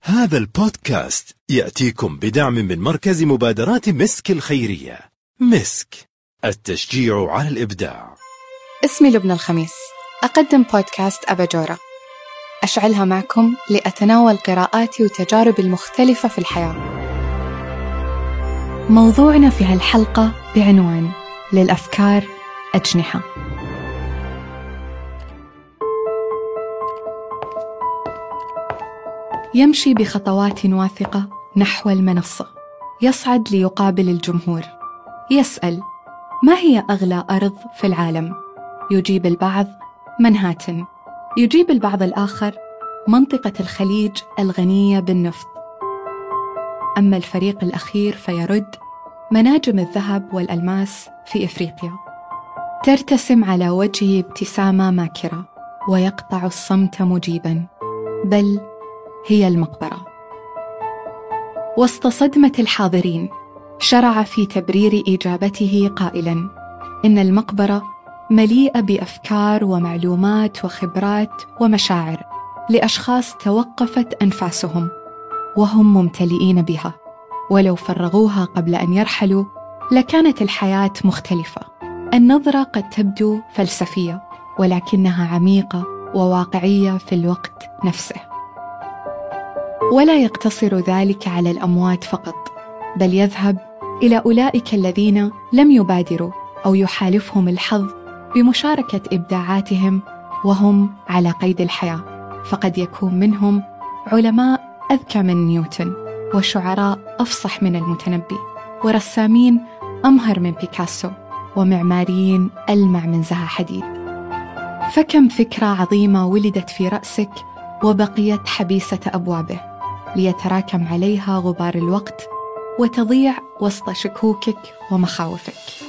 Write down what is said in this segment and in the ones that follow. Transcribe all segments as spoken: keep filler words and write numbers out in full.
هذا البودكاست يأتيكم بدعم من مركز مبادرات مسك الخيرية. مسك، التشجيع على الإبداع. اسمي لبنى الخميس، أقدم بودكاست أباجورة، أشعلها معكم لأتناول قراءاتي وتجاربي المختلفة في الحياة. موضوعنا في هالحلقة بعنوان للأفكار أجنحة. يمشي بخطوات واثقة نحو المنصة، يصعد ليقابل الجمهور، يسأل: ما هي أغلى أرض في العالم؟ يجيب البعض: منهاتن. يجيب البعض الآخر: منطقة الخليج الغنية بالنفط. أما الفريق الأخير فيرد: مناجم الذهب والألماس في إفريقيا. ترتسم على وجهه ابتسامة ماكرة، ويقطع الصمت مجيبا: بل هي المقبرة. وسط صدمة الحاضرين شرع في تبرير إجابته قائلاً: إن المقبرة مليئة بأفكار ومعلومات وخبرات ومشاعر لأشخاص توقفت أنفاسهم وهم ممتلئين بها، ولو فرغوها قبل أن يرحلوا لكانت الحياة مختلفة. النظرة قد تبدو فلسفية، ولكنها عميقة وواقعية في الوقت نفسه. ولا يقتصر ذلك على الأموات فقط، بل يذهب إلى أولئك الذين لم يبادروا أو يحالفهم الحظ بمشاركة إبداعاتهم وهم على قيد الحياة، فقد يكون منهم علماء أذكى من نيوتن، وشعراء أفصح من المتنبي، ورسامين أمهر من بيكاسو، ومعماريين ألمع من زها حديد. فكم فكرة عظيمة ولدت في رأسك وبقيت حبيسة أبوابه، ليتراكم عليها غبار الوقت وتضيع وسط شكوكك ومخاوفك.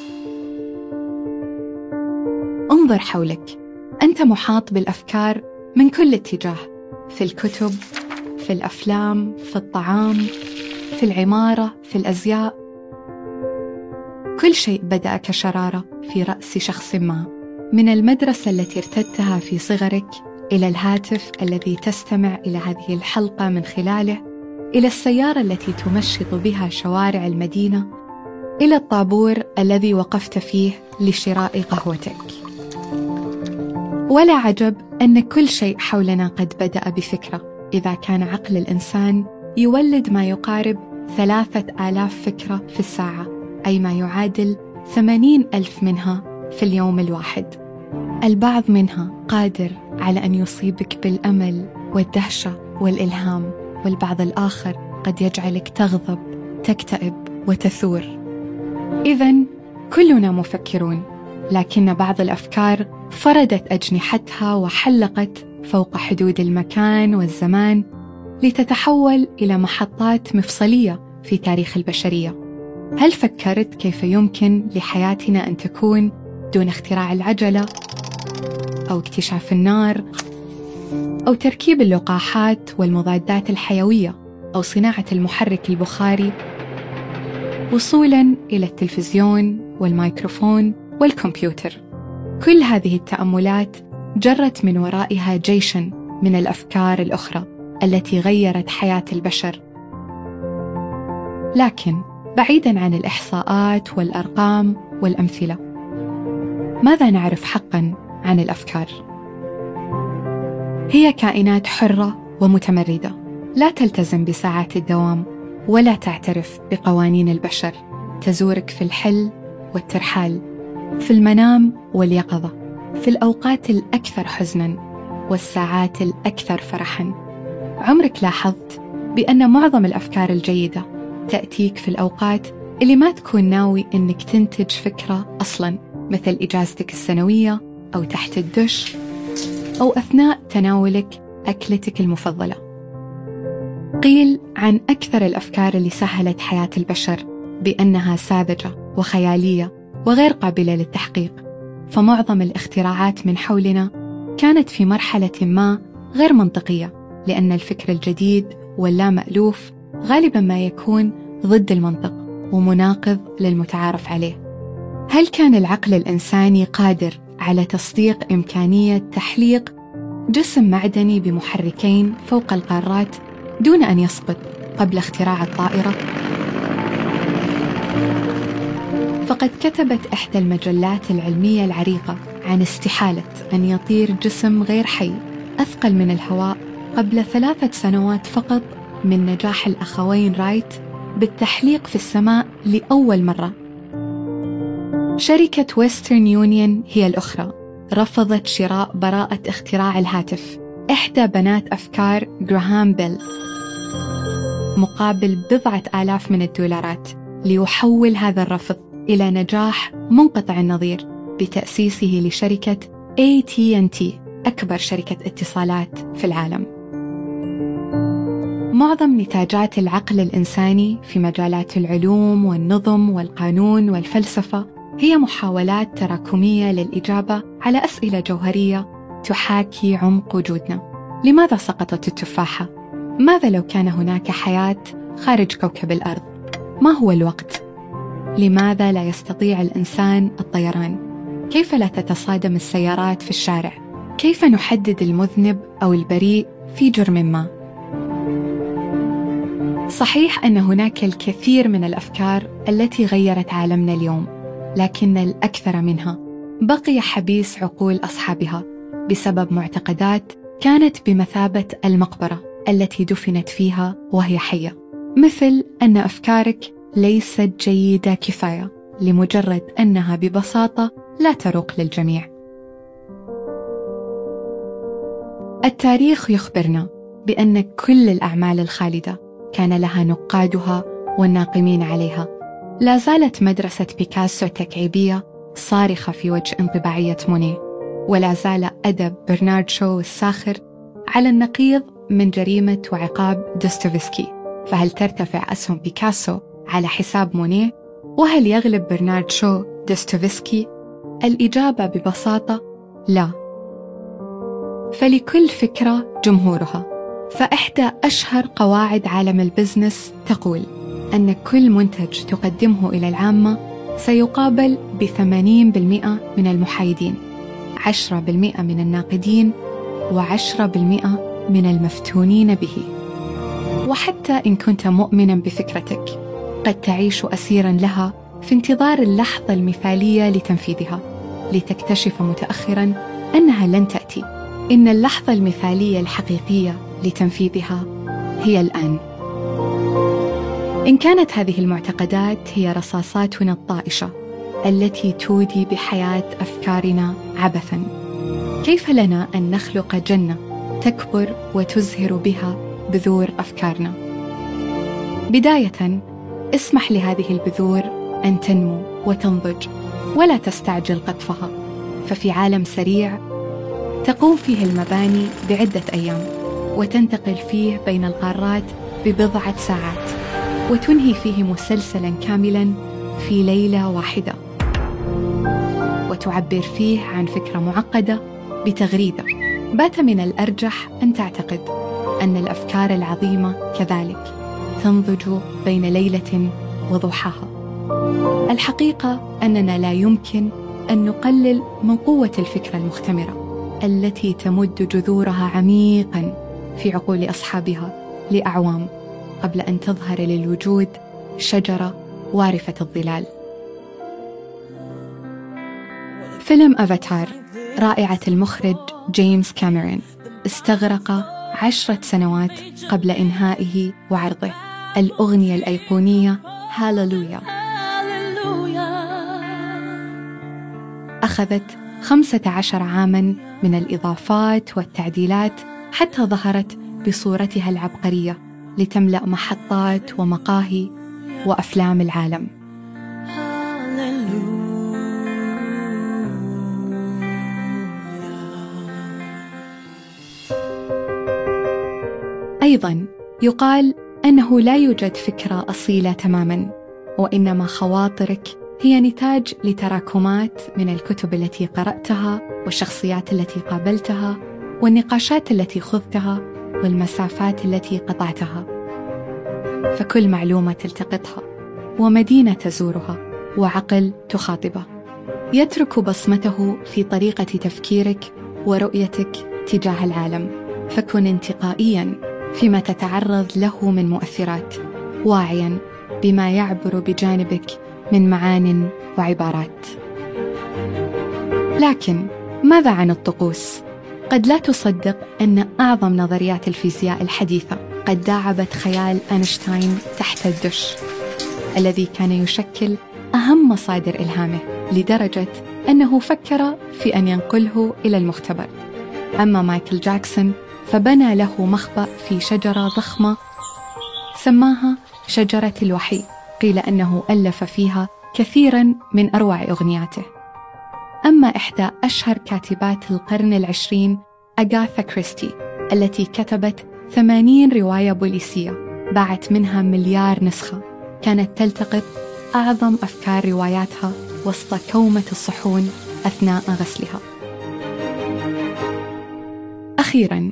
انظر حولك، أنت محاط بالأفكار من كل اتجاه، في الكتب، في الأفلام، في الطعام، في العمارة، في الأزياء. كل شيء بدأ كشرارة في رأس شخص ما، من المدرسة التي ارتدتها في صغرك، إلى الهاتف الذي تستمع إلى هذه الحلقة من خلاله، إلى السيارة التي تمشط بها شوارع المدينة، إلى الطابور الذي وقفت فيه لشراء قهوتك. ولا عجب أن كل شيء حولنا قد بدأ بفكرة، إذا كان عقل الإنسان يولد ما يقارب ثلاثة آلاف فكرة في الساعة، أي ما يعادل ثمانين ألف منها في اليوم الواحد. البعض منها قادر على أن يصيبك بالأمل والدهشة والإلهام، والبعض الآخر قد يجعلك تغضب، تكتئب وتثور. إذن كلنا مفكرون، لكن بعض الأفكار فردت أجنحتها وحلقت فوق حدود المكان والزمان لتتحول إلى محطات مفصلية في تاريخ البشرية. هل فكرت كيف يمكن لحياتنا أن تكون دون اختراع العجلة، أو اكتشاف النار، أو تركيب اللقاحات والمضادات الحيوية، أو صناعة المحرك البخاري، وصولاً إلى التلفزيون والميكروفون والكمبيوتر؟ كل هذه التأملات جرت من ورائها جيشاً من الأفكار الأخرى التي غيرت حياة البشر. لكن بعيداً عن الإحصاءات والأرقام والأمثلة، ماذا نعرف حقاً عن الأفكار؟ هي كائنات حرة ومتمردة، لا تلتزم بساعات الدوام ولا تعترف بقوانين البشر، تزورك في الحل والترحال، في المنام واليقظة، في الأوقات الأكثر حزناً والساعات الأكثر فرحاً. عمرك لاحظت بأن معظم الأفكار الجيدة تأتيك في الأوقات اللي ما تكون ناوي إنك تنتج فكرة أصلاً، مثل إجازتك السنوية، أو تحت الدش، أو أثناء تناولك أكلتك المفضلة؟ قيل عن أكثر الأفكار اللي سهلت حياة البشر بأنها ساذجة وخيالية وغير قابلة للتحقيق، فمعظم الاختراعات من حولنا كانت في مرحلة ما غير منطقية، لأن الفكر الجديد واللامألوف غالباً ما يكون ضد المنطق ومناقض للمتعارف عليه. هل كان العقل الإنساني قادر على تصديق إمكانية تحليق جسم معدني بمحركين فوق القارات دون أن يسقط قبل اختراع الطائرة؟ فقد كتبت إحدى المجلات العلمية العريقة عن استحالة أن يطير جسم غير حي أثقل من الهواء قبل ثلاثة سنوات فقط من نجاح الأخوين رايت بالتحليق في السماء لأول مرة. شركة ويسترن يونيون هي الأخرى رفضت شراء براءة اختراع الهاتف، إحدى بنات أفكار غراهام بيل، مقابل بضعة آلاف من الدولارات، ليحول هذا الرفض إلى نجاح منقطع النظير بتأسيسه لشركة إيه تي أند تي، أكبر شركة اتصالات في العالم. معظم نتاجات العقل الإنساني في مجالات العلوم والنظم والقانون والفلسفة هي محاولات تراكمية للإجابة على أسئلة جوهرية تحاكي عمق وجودنا. لماذا سقطت التفاحة؟ ماذا لو كان هناك حياة خارج كوكب الأرض؟ ما هو الوقت؟ لماذا لا يستطيع الإنسان الطيران؟ كيف لا تتصادم السيارات في الشارع؟ كيف نحدد المذنب أو البريء في جرم ما؟ صحيح أن هناك الكثير من الأفكار التي غيرت عالمنا اليوم، لكن الأكثر منها بقي حبيس عقول أصحابها بسبب معتقدات كانت بمثابة المقبرة التي دفنت فيها وهي حية، مثل أن أفكارك ليست جيدة كفاية لمجرد أنها ببساطة لا تروق للجميع. التاريخ يخبرنا بأن كل الأعمال الخالدة كان لها نقادها والناقمين عليها. لا زالت مدرسة بيكاسو التكعيبية صارخة في وجه انطباعية مونيه، ولا زال أدب برنارد شو الساخر على النقيض من جريمة وعقاب دوستويفسكي. فهل ترتفع أسهم بيكاسو على حساب مونيه؟ وهل يغلب برنارد شو دوستويفسكي؟ الإجابة ببساطة لا. فلكل فكرة جمهورها. فإحدى أشهر قواعد عالم البزنس تقول أن كل منتج تقدمه إلى العامة سيقابل بثمانين بالمئة من المحايدين، عشرة بالمئة من الناقدين، وعشرة بالمئة من المفتونين به. وحتى إن كنت مؤمنا بفكرتك قد تعيش أسيرا لها في انتظار اللحظة المثالية لتنفيذها، لتكتشف متأخرا أنها لن تأتي. إن اللحظة المثالية الحقيقية لتنفيذها هي الآن. إن كانت هذه المعتقدات هي رصاصاتنا الطائشة التي تودي بحياة أفكارنا عبثاً، كيف لنا أن نخلق جنة تكبر وتزهر بها بذور أفكارنا؟ بداية، اسمح لهذه البذور أن تنمو وتنضج، ولا تستعجل قطفها، ففي عالم سريع تقوم فيه المباني بعدة أيام، وتنتقل فيه بين القارات ببضعة ساعات، وتنهي فيه مسلسلاً كاملاً في ليلة واحدة، وتعبر فيه عن فكرة معقدة بتغريدة. بات من الأرجح أن تعتقد أن الأفكار العظيمة كذلك تنضج بين ليلة وضحاها. الحقيقة أننا لا يمكن أن نقلل من قوة الفكرة المختمرة التي تمد جذورها عميقاً في عقول أصحابها لأعوام قبل أن تظهر للوجود شجرة وارفة الظلال. فيلم أفاتار رائعة المخرج جيمس كاميرون استغرق عشرة سنوات قبل إنهائه وعرضه. الأغنية الأيقونية هاليلويا أخذت خمسة عشر عاماً من الإضافات والتعديلات حتى ظهرت بصورتها العبقرية لتملأ محطات ومقاهي وأفلام العالم. أيضاً يقال أنه لا يوجد فكرة أصيلة تماماً، وإنما خواطرك هي نتاج لتراكمات من الكتب التي قرأتها والشخصيات التي قابلتها والنقاشات التي خضتها والمسافات التي قطعتها. فكل معلومة تلتقطها ومدينة تزورها وعقل تخاطبه يترك بصمته في طريقة تفكيرك ورؤيتك تجاه العالم. فكن انتقائياً فيما تتعرض له من مؤثرات، واعياً بما يعبر بجانبك من معان وعبارات. لكن ماذا عن الطقوس؟ قد لا تصدق أن أعظم نظريات الفيزياء الحديثة قد داعبت خيال أينشتاين تحت الدش، الذي كان يشكل أهم مصادر إلهامه، لدرجة أنه فكر في أن ينقله إلى المختبر. أما مايكل جاكسون فبنى له مخبأ في شجرة ضخمة سماها شجرة الوحي، قيل أنه ألف فيها كثيراً من أروع أغنياته. أما إحدى أشهر كاتبات القرن العشرين أغاثا كريستي، التي كتبت ثمانين رواية بوليسية باعت منها مليار نسخة، كانت تلتقط أعظم أفكار رواياتها وسط كومة الصحون أثناء غسلها. أخيراً،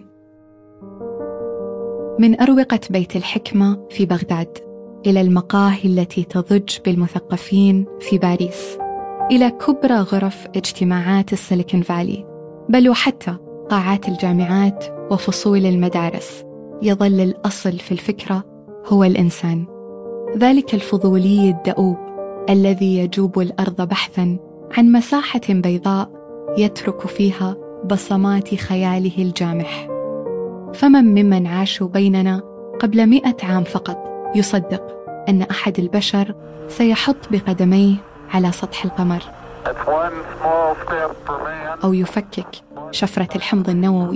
من أروقة بيت الحكمة في بغداد إلى المقاهي التي تضج بالمثقفين في باريس، إلى كبرى غرف اجتماعات السيليكون فالي، بل وحتى قاعات الجامعات وفصول المدارس، يظل الأصل في الفكرة هو الإنسان، ذلك الفضولي الدؤوب الذي يجوب الأرض بحثاً عن مساحة بيضاء يترك فيها بصمات خياله الجامح. فمن ممن عاشوا بيننا قبل مئة عام فقط يصدق أن أحد البشر سيحط بقدميه على سطح القمر، أو يفكك شفرة الحمض النووي؟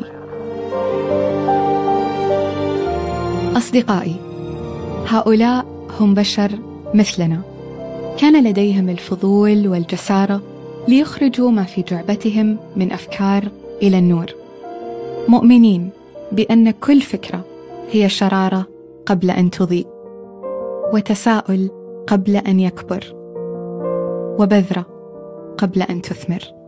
أصدقائي، هؤلاء هم بشر مثلنا، كان لديهم الفضول والجسارة ليخرجوا ما في جعبتهم من أفكار إلى النور، مؤمنين بأن كل فكرة هي شرارة قبل أن تضيء، وتساؤل قبل أن يكبر، وبذرة قبل أن تثمر.